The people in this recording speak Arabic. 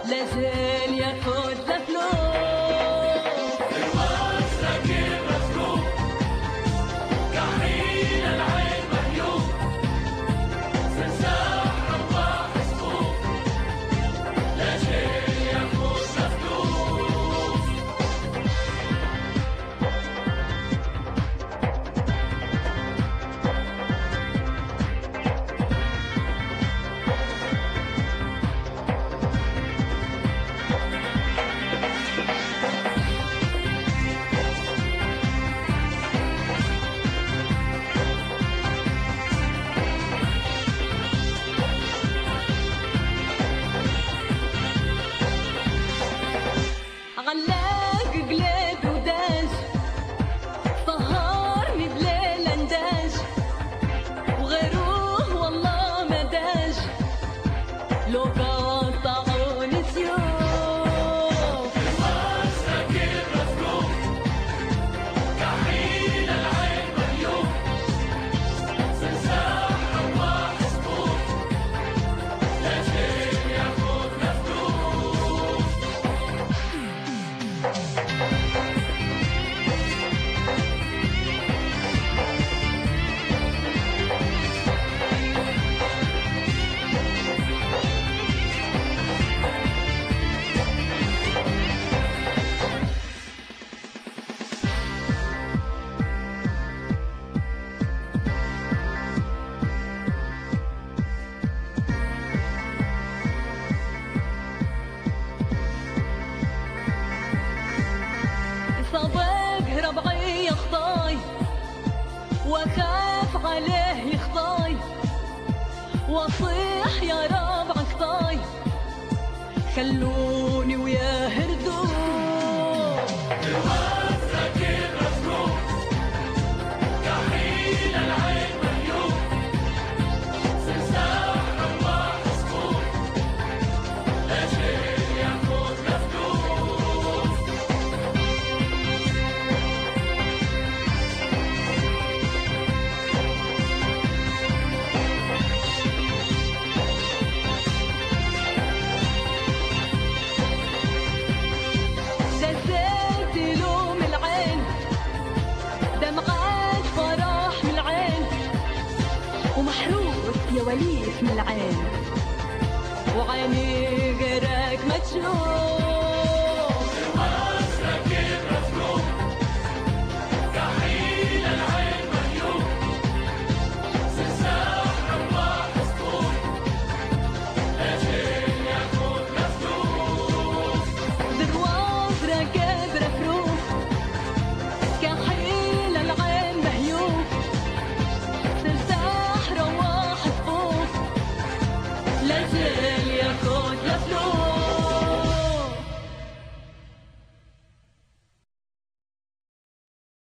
لازال ياخد لفلوس. علاق قلب وداج سهرني بليل انداج وغيروه والله ما داج لو قطعوني سيوف. الواسع كيف مفروض كحيل العين مليون سنساح رواح سقوط لجيل ياخد مفتوح. صباك ربعي يخطاي واخاف عليه يخطاي واصيح يا ربع قطاي خلوني وياه هردوء. الواسع كيف مفروض كحيل العين مليون سنساح رواح سقوط لجيل ياخد مفتوح. لذات لوم العين دمعات فرح من العين ومحروس يا وليف من العين وعيني غيرك ما تشوف.